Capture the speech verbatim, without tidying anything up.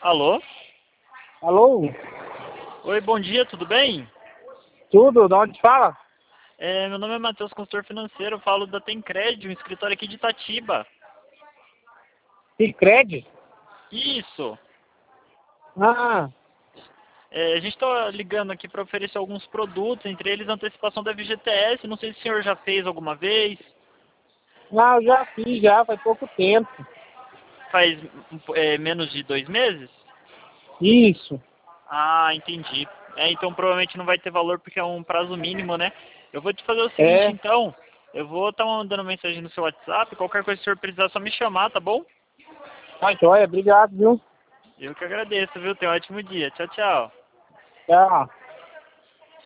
Alô? Alô? Oi, bom dia, tudo bem? Tudo? De onde fala? É, meu nome é Matheus, consultor financeiro, eu falo da Tencred, um escritório aqui de Itatiba. Cicred? Isso! Ah, É, a gente está ligando aqui para oferecer alguns produtos, entre eles a antecipação da F G T S, não sei se o senhor já fez alguma vez, não, eu já fiz já, faz pouco tempo. faz é, menos de dois meses? Isso. Ah, entendi. É, então provavelmente não vai ter valor porque é um prazo mínimo, né? Eu vou te fazer o seguinte É. então, eu vou estar mandando mensagem no seu WhatsApp, qualquer coisa que o senhor precisar é só me chamar, tá bom? Tá joia, obrigado, viu? Eu que agradeço, viu? Tenha um ótimo dia. Tchau, tchau. Tchau.